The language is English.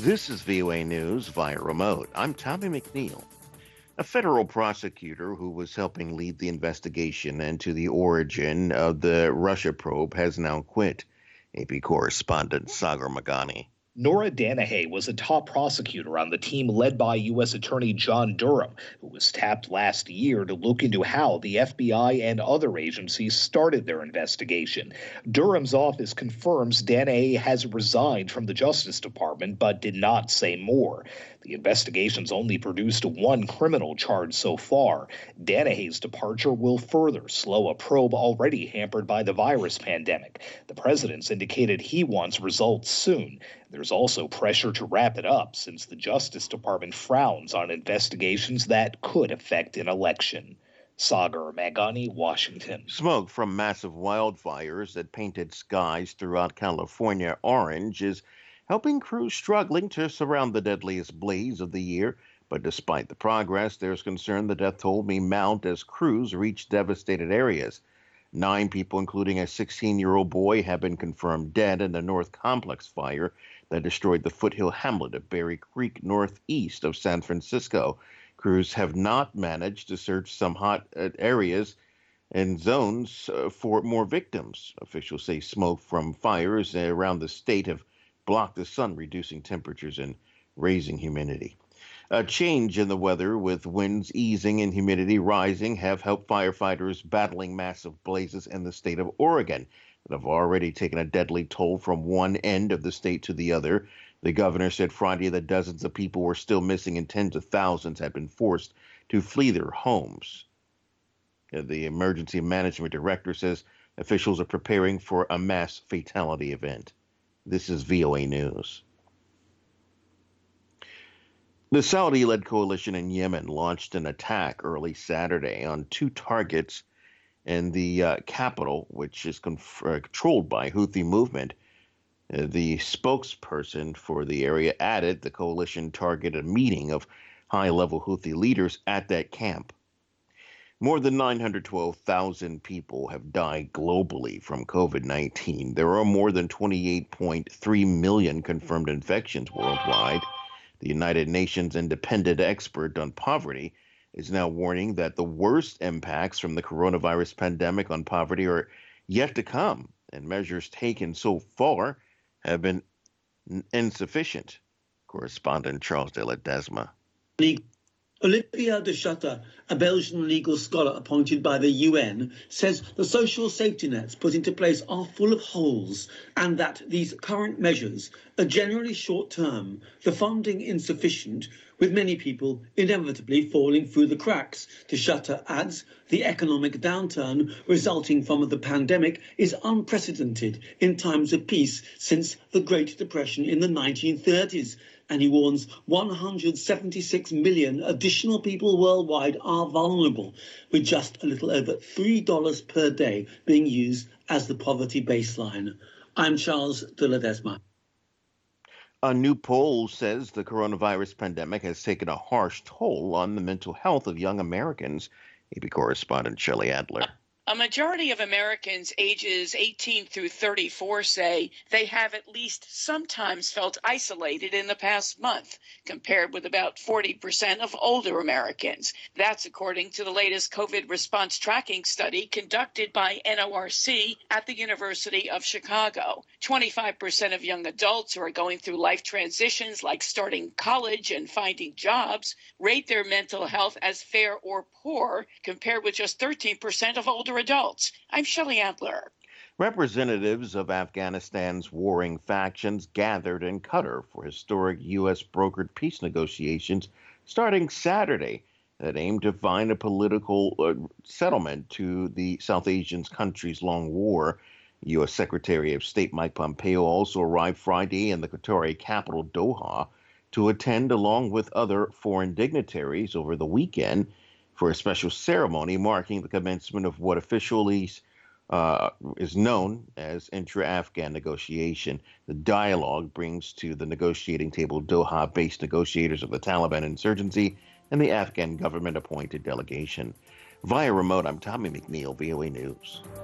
This is VOA News via remote. I'm Tommy McNeil. A federal prosecutor who was helping lead the investigation into the origin of the Russia probe has now quit. AP correspondent Sagar Magani. Nora Danahay was a top prosecutor on the team led by U.S. Attorney John Durham, who was tapped last year to look into how the FBI and other agencies started their investigation. Durham's office confirms Danahay has resigned from the Justice Department, but did not say more. The investigation's only produced one criminal charge so far. Danahay's departure will further slow a probe already hampered by the virus pandemic. The president's indicated he wants results soon. There's also pressure to wrap it up since the Justice Department frowns on investigations that could affect an election. Sagar Magani, Washington. Smoke from massive wildfires that painted skies throughout California orange is helping crews struggling to surround the deadliest blaze of the year. But despite the progress, there's concern the death toll may mount as crews reach devastated areas. 9 people, including a 16-year-old boy, have been confirmed dead in the North Complex fire that destroyed the foothill hamlet of Berry Creek, northeast of San Francisco. Crews have not managed to search some hot areas and zones for more victims. Officials say smoke from fires around the state have blocked the sun, reducing temperatures and raising humidity. A change in the weather with winds easing and humidity rising have helped firefighters battling massive blazes in the state of Oregon that have already taken a deadly toll from one end of the state to the other. The governor said Friday that dozens of people were still missing and tens of thousands had been forced to flee their homes. The emergency management director says officials are preparing for a mass fatality event. This is VOA News. The Saudi-led coalition in Yemen launched an attack early Saturday on 2 targets in the capital, which is controlled by Houthi movement. The spokesperson for the area added the coalition targeted a meeting of high-level Houthi leaders at that camp. More than 912,000 people have died globally from COVID-19. There are more than 28.3 million confirmed infections worldwide. The United Nations independent expert on poverty is now warning that the worst impacts from the coronavirus pandemic on poverty are yet to come, and measures taken so far have been insufficient. Correspondent Charles de Ledesma. Olivier de Schutter, a Belgian legal scholar appointed by the UN, says the social safety nets put into place are full of holes and that these current measures are generally short-term, the funding insufficient, with many people inevitably falling through the cracks. De Schutter adds the economic downturn resulting from the pandemic is unprecedented in times of peace since the Great Depression in the 1930s. And he warns 176 million additional people worldwide are vulnerable, with just a little over $3 per day being used as the poverty baseline. I'm Charles de Ledesma. A new poll says the coronavirus pandemic has taken a harsh toll on the mental health of young Americans. AP correspondent Shelley Adler. A majority of Americans ages 18 through 34 say they have at least sometimes felt isolated in the past month, compared with about 40% of older Americans. That's according to the latest COVID response tracking study conducted by NORC at the University of Chicago. 25% of young adults who are going through life transitions like starting college and finding jobs rate their mental health as fair or poor, compared with just 13% of older adults. I'm Shelley Adler. Representatives of Afghanistan's warring factions gathered in Qatar for historic U.S. brokered peace negotiations starting Saturday that aim to find a political settlement to the South Asian country's long war. U.S. Secretary of State Mike Pompeo also arrived Friday in the Qatari capital, Doha, to attend along with other foreign dignitaries over the weekend for a special ceremony marking the commencement of what officially is known as intra-Afghan negotiation. The dialogue brings to the negotiating table Doha-based negotiators of the Taliban insurgency and the Afghan government-appointed delegation. Via remote, I'm Tommy McNeil, VOA News.